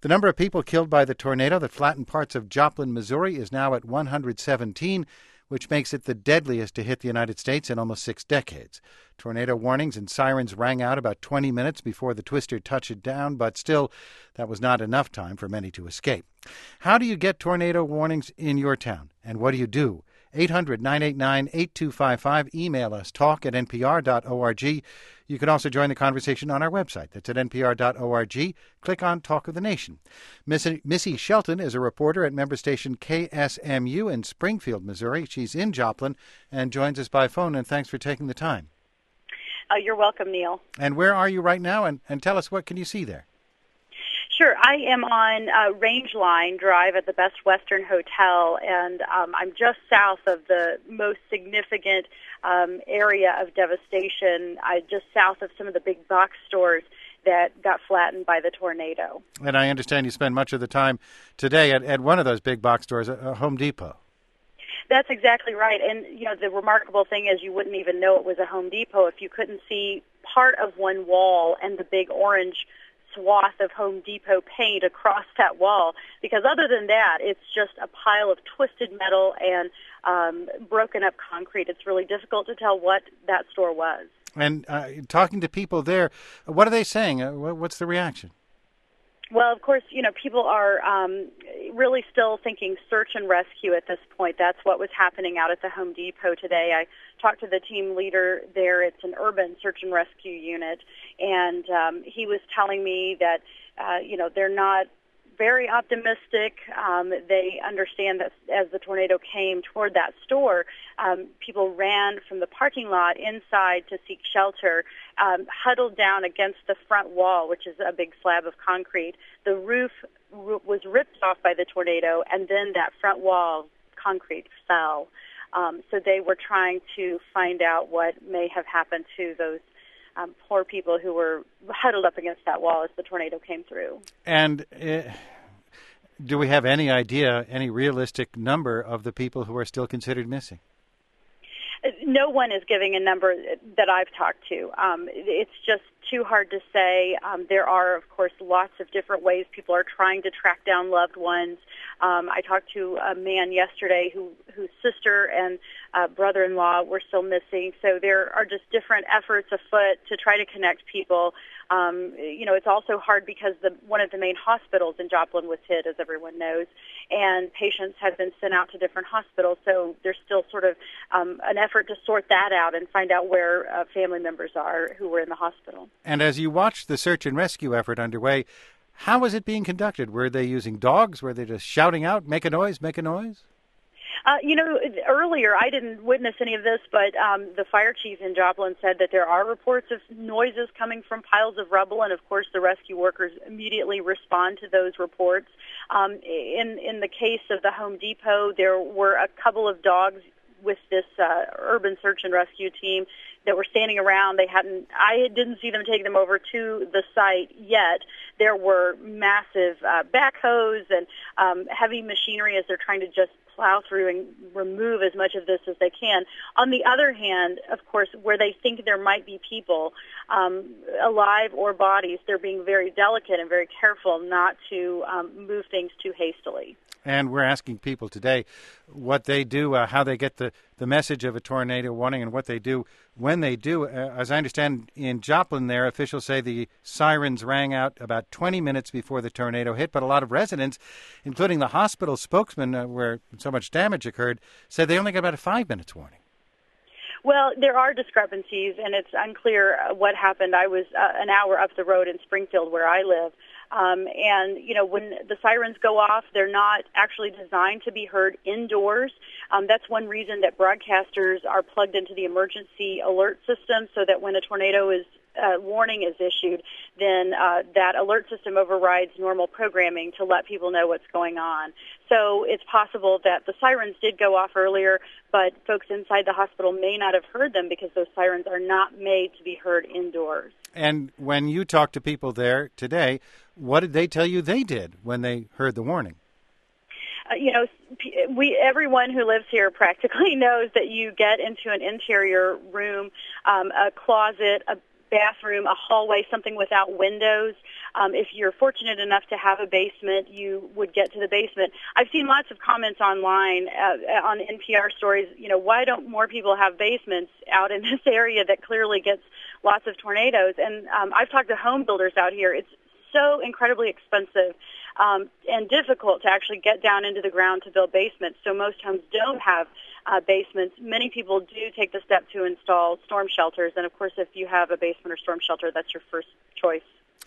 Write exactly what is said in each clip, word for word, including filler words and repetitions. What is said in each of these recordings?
The number of people killed by the tornado that flattened parts of Joplin, Missouri is now at one hundred seventeen, which makes it the deadliest to hit the United States in almost six decades. Tornado warnings and sirens rang out about twenty minutes before the twister touched down, but still, that was not enough time for many to escape. How do you get tornado warnings in your town, and what do you do? eight hundred, nine eight nine, eight two five five. Email us, talk at n p r dot org. You can also join the conversation on our website. That's at n p r dot org. Click on Talk of the Nation. Missy, Missy Shelton is a reporter at member station K S M U in Springfield, Missouri. She's in Joplin and joins us by phone, and thanks for taking the time. Uh, you're welcome, Neil. And where are you right now? And, and tell us, what can you see there? Sure. I am on uh, Rangeline Drive at the Best Western Hotel, and um, I'm just south of the most significant um, area of devastation, uh, just south of some of the big box stores that got flattened by the tornado. And I understand you spend much of the time today at, at one of those big box stores, uh, Home Depot. That's exactly right. And, you know, the remarkable thing is you wouldn't even know it was a Home Depot if you couldn't see part of one wall and the big orange swath of Home Depot paint across that wall, because other than that, it's just a pile of twisted metal and um, broken up concrete. It's really difficult to tell what that store was. And uh, talking to people there, what are they saying? Uh, what's the reaction? Well, of course, you know, people are um, really still thinking search and rescue at this point. That's what was happening out at the Home Depot today. I talked to the team leader there. It's an urban search and rescue unit, and um, he was telling me that, uh, you know, they're not very optimistic. Um, they understand that as the tornado came toward that store, um, people ran from the parking lot inside to seek shelter, um, huddled down against the front wall, which is a big slab of concrete. The roof r- was ripped off by the tornado, and then that front wall, concrete, fell. Um, so they were trying to find out what may have happened to those Um, poor people who were huddled up against that wall as the tornado came through. And uh, do we have any idea, any realistic number of the people who are still considered missing? No one is giving a number that I've talked to. Um, it's just too hard to say. Um, there are, of course, lots of different ways people are trying to track down loved ones. Um, I talked to a man yesterday who, whose sister and uh, brother-in-law were still missing. So there are just different efforts afoot to try to connect people. Um, you know, it's also hard because the, one of the main hospitals in Joplin was hit, as everyone knows, and patients have been sent out to different hospitals. So there's still sort of um, an effort to sort that out and find out where uh, family members are who were in the hospital. And as you watched the search and rescue effort underway, how was it being conducted? Were they using dogs? Were they just shouting out, make a noise, make a noise? Uh, you know, earlier I didn't witness any of this, but um, the fire chief in Joplin said that there are reports of noises coming from piles of rubble, and of course the rescue workers immediately respond to those reports. Um, in in the case of the Home Depot, there were a couple of dogs with this uh, urban search and rescue team that were standing around. They hadn't, I didn't see them take them over to the site yet. There were massive uh, backhoes and um, heavy machinery as they're trying to just plow through and remove as much of this as they can. On the other hand, of course, where they think there might be people um, alive or bodies, they're being very delicate and very careful not to um, move things too hastily. And we're asking people today what they do, uh, how they get the, the message of a tornado warning, and what they do when they do. Uh, as I understand, in Joplin there, officials say the sirens rang out about twenty minutes before the tornado hit, but a lot of residents, including the hospital spokesman uh, where so much damage occurred, said they only got about a five minutes warning. Well, there are discrepancies, and it's unclear what happened. I was uh, an hour up the road in Springfield where I live. Um, and, you know, when the sirens go off, they're not actually designed to be heard indoors. Um, that's one reason that broadcasters are plugged into the emergency alert system so that when a tornado is uh, warning is issued, then uh, that alert system overrides normal programming to let people know what's going on. So it's possible that the sirens did go off earlier, but folks inside the hospital may not have heard them because those sirens are not made to be heard indoors. And when you talk to people there today, what did they tell you they did when they heard the warning? Uh, you know, we everyone who lives here practically knows that you get into an interior room, um, a closet, a bathroom, a hallway, something without windows. um, if you're fortunate enough to have a basement, you would get to the basement. I've seen lots of comments online uh, on N P R stories, you know, why don't more people have basements out in this area that clearly gets lots of tornadoes? And um, I've talked to home builders out here. It's so incredibly expensive um, and difficult to actually get down into the ground to build basements. So most homes don't have uh, basements. Many people do take the step to install storm shelters. And, of course, if you have a basement or storm shelter, that's your first choice.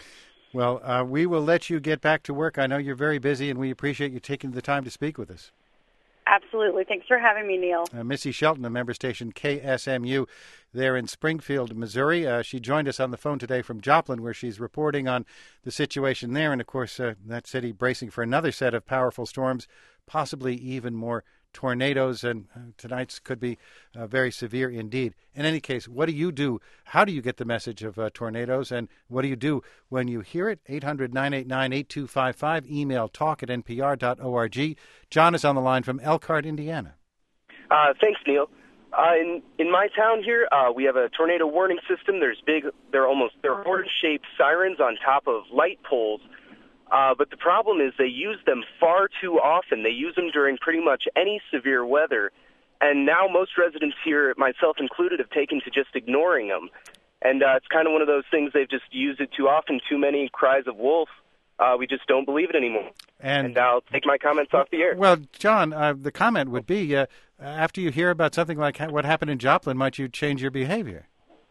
Well, uh, we will let you get back to work. I know you're very busy, and we appreciate you taking the time to speak with us. Absolutely. Thanks for having me, Neil. Uh, Missy Shelton, a member station K S M U there in Springfield, Missouri. Uh, she joined us on the phone today from Joplin, where she's reporting on the situation there. And, of course, uh, that city bracing for another set of powerful storms, possibly even more tornadoes. And uh, tonight's could be uh, very severe indeed. In any case, what do you do? How do you get the message of uh, tornadoes? And what do you do when you hear it? eight hundred, nine eight nine, eight two five five. Email talk at n p r dot org. John is on the line from Elkhart, Indiana. Uh, thanks, Neil. Uh, in in my town here, uh, we have a tornado warning system. There's big, they're almost they're horse-shaped sirens on top of light poles. Uh, but the problem is they use them far too often. They use them during pretty much any severe weather. And now most residents here, myself included, have taken to just ignoring them. And uh, it's kind of one of those things, they've just used it too often, too many cries of wolf. Uh, we just don't believe it anymore. And, and I'll take my comments off the air. Well, John, uh, the comment would be, uh, after you hear about something like what happened in Joplin, might you change your behavior?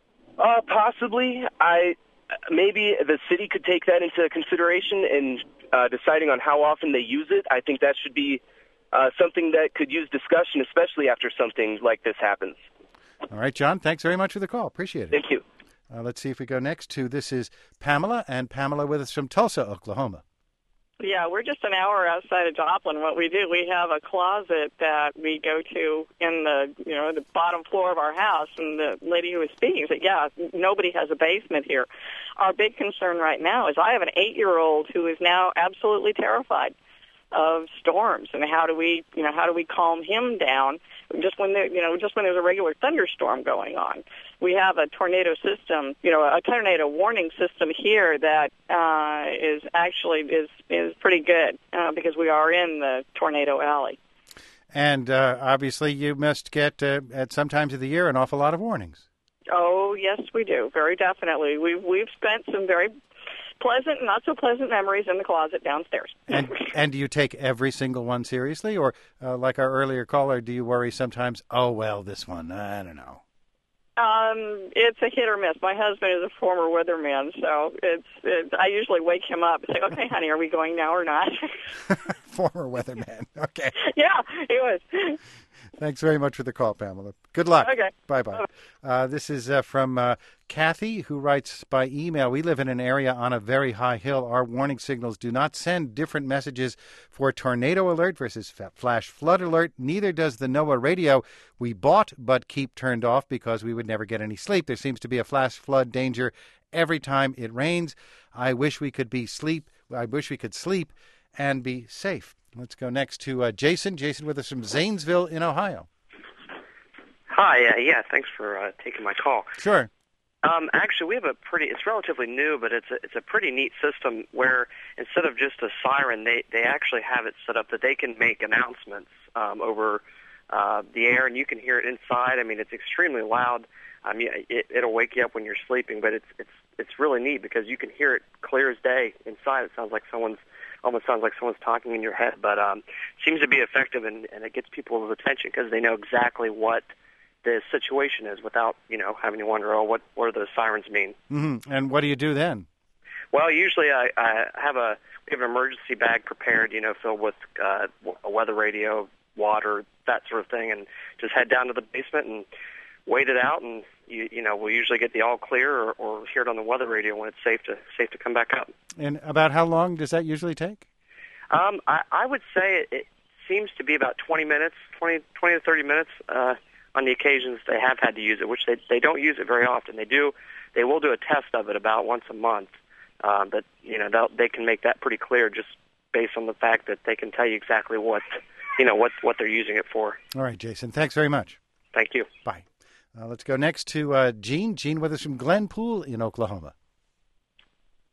Uh, possibly. I maybe the city could take that into consideration in uh, deciding on how often they use it. I think that should be uh, something that could use discussion, especially after something like this happens. All right, John, thanks very much for the call. Appreciate it. Thank you. Uh, let's see if we go next to, this is Pamela, and Pamela with us from Tulsa, Oklahoma. Yeah, we're just an hour outside of Joplin. What we do, we have a closet that we go to in the, you know, the bottom floor of our house. And the lady who was speaking said, yeah, nobody has a basement here. Our big concern right now is I have an eight-year-old who is now absolutely terrified of storms, and how do we, you know, how do we calm him down just when there, you know, just when there's a regular thunderstorm going on? We have a tornado system, you know, a tornado warning system here that uh, is actually is is pretty good uh, because we are in the tornado alley. And uh, obviously, you must get uh, at some times of the year an awful lot of warnings. Oh yes, we do, very definitely. We've we've spent some very pleasant and not so pleasant memories in the closet downstairs. And and do you take every single one seriously, or uh, like our earlier caller, do you worry sometimes? Oh well, this one, I don't know. Um, it's a hit or miss. My husband is a former weatherman, so it's, it's I usually wake him up and say, "Okay, honey, are we going now or not?" Former weatherman. Okay. Yeah, he was. Thanks very much for the call, Pamela. Good luck. Okay. Bye-bye. Uh, this is uh, from uh, Kathy, who writes by email, we live in an area on a very high hill. Our warning signals do not send different messages for tornado alert versus flash flood alert. Neither does the NOAA radio we bought but keep turned off because we would never get any sleep. There seems to be a flash flood danger every time it rains. I wish we could be sleep. I wish we could sleep and be safe. Let's go next to uh, Jason. Jason with us from Zanesville in Ohio. Hi, uh, yeah, thanks for uh, taking my call. Sure. Um, actually, we have a pretty, it's relatively new, but it's a, it's a pretty neat system where instead of just a siren, they, they actually have it set up that they can make announcements um, over uh, the air, and you can hear it inside. I mean, it's extremely loud. I mean, it, it'll wake you up when you're sleeping, but it's it's it's really neat because you can hear it clear as day inside. It sounds like someone's almost sounds like someone's talking in your head, but um, seems to be effective, and, and it gets people's attention because they know exactly what the situation is without, you know, having to wonder, oh, what, what do those sirens mean? Mm-hmm. And what do you do then? Well, usually I, I have a we have an emergency bag prepared, you know, filled with uh, a weather radio, water, that sort of thing, and just head down to the basement and wait it out, and you, you know, we'll usually get the all clear or, or hear it on the weather radio when it's safe to safe to come back up. And about how long does that usually take? Um, I, I would say it, it seems to be about twenty minutes, twenty, twenty to thirty minutes uh, on the occasions they have had to use it, which they they don't use it very often. They do, they will do a test of it about once a month, uh, but you know they can make that pretty clear just based on the fact that they can tell you exactly what you know what what they're using it for. All right, Jason. Thanks very much. Thank you. Bye. Uh, let's go next to uh, Gene. Gene with us from Glenpool in Oklahoma.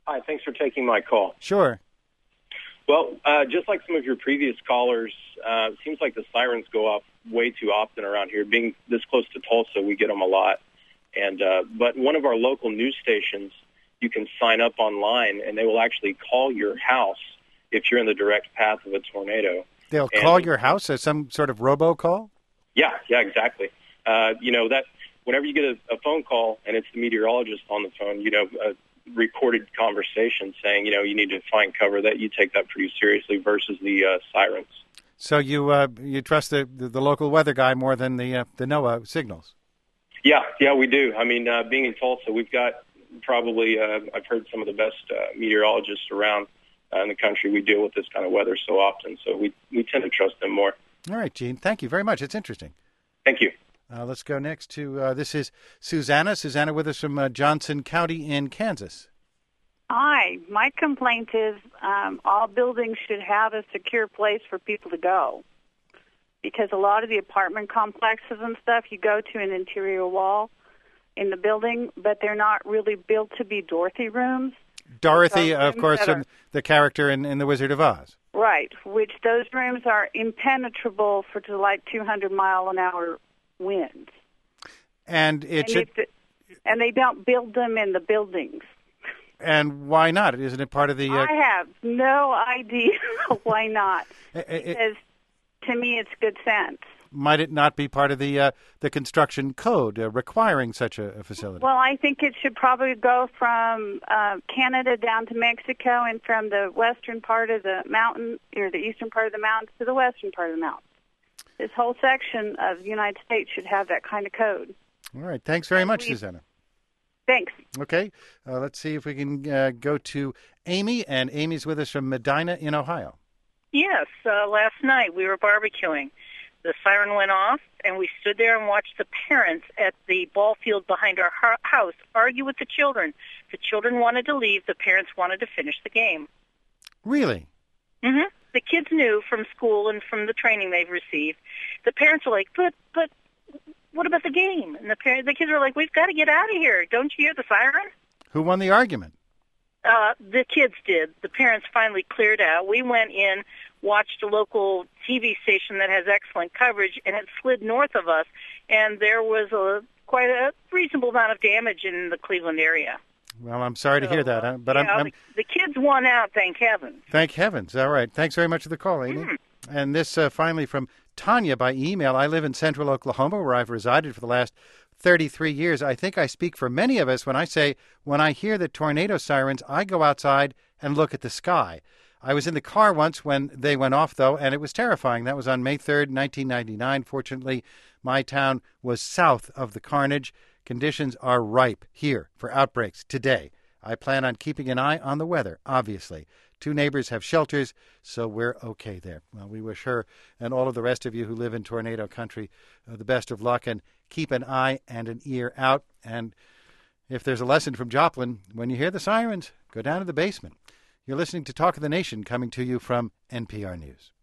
Hi, thanks for taking my call. Sure. Well, uh, just like some of your previous callers, uh, it seems like the sirens go off way too often around here. Being this close to Tulsa, we get them a lot. And uh, but one of our local news stations, you can sign up online, and they will actually call your house if you're in the direct path of a tornado. They'll and, call your house as some sort of robocall? Yeah, yeah, exactly. Uh, you know, that whenever you get a, a phone call and it's the meteorologist on the phone, you know, a recorded conversation saying, you know, you need to find cover, that you take that pretty seriously versus the uh, sirens. So you uh, you trust the, the the local weather guy more than the uh, the NOAA signals? Yeah, yeah, we do. I mean, uh, being in Tulsa, we've got probably, uh, I've heard some of the best uh, meteorologists around uh, in the country. We deal with this kind of weather so often, so we, we tend to trust them more. All right, Gene. Thank you very much. It's interesting. Thank you. Uh, let's go next to, uh, this is Susanna. Susanna with us from uh, Johnson County in Kansas. Hi. My complaint is um, all buildings should have a secure place for people to go. Because a lot of the apartment complexes and stuff, you go to an interior wall in the building, but they're not really built to be Dorothy rooms. Dorothy, So of rooms course, that um, are- the character in, in The Wizard of Oz. Right, which those rooms are impenetrable for to like two hundred mile an hour winds. And it and, should, if it- and they don't build them in the buildings. and why not? Isn't it part of the... Uh, I have no idea why not. it- it- Because to me, it's good sense. might it not be part of the uh, the construction code uh, requiring such a, a facility? Well, I think it should probably go from uh, Canada down to Mexico and from the western part of the mountain, or the eastern part of the mountains to the western part of the mountains. This whole section of the United States should have that kind of code. All right. Thanks very much, we- Susanna. Thanks. Okay. Uh, let's see if we can uh, go to Amy, and Amy's with us from Medina in Ohio. Yes, uh, last night we were barbecuing. The siren went off, and we stood there and watched the parents at the ball field behind our ho- house argue with the children. The children wanted to leave. The parents wanted to finish the game. Really? Mm-hmm. The kids knew from school and from the training they've received. The parents were like, but, but what about the game? And the parents, the kids were like, we've got to get out of here. Don't you hear the siren? Who won the argument? Uh, the kids did. The parents finally cleared out. We went in, watched a local T V station that has excellent coverage, and it slid north of us, and there was a quite a reasonable amount of damage in the Cleveland area. Well, I'm sorry to hear that, huh? but yeah, I'm, I'm the, the kids won out, thank heaven. thank heavens. All right. Thanks very much for the call, Amy. Mm. And this uh, finally from Tanya by email. I live in central Oklahoma, where I've resided for the last thirty-three years. I think I speak for many of us when I say when I hear the tornado sirens, I go outside and look at the sky. I was in the car once when they went off, though, and it was terrifying. That was on May third, nineteen ninety-nine. Fortunately, my town was south of the carnage. Conditions are ripe here for outbreaks today. I plan on keeping an eye on the weather, obviously. Two neighbors have shelters, so we're okay there. Well, we wish her and all of the rest of you who live in tornado country uh, the best of luck, and keep an eye and an ear out. And if there's a lesson from Joplin, when you hear the sirens, go down to the basement. You're listening to Talk of the Nation, coming to you from N P R News.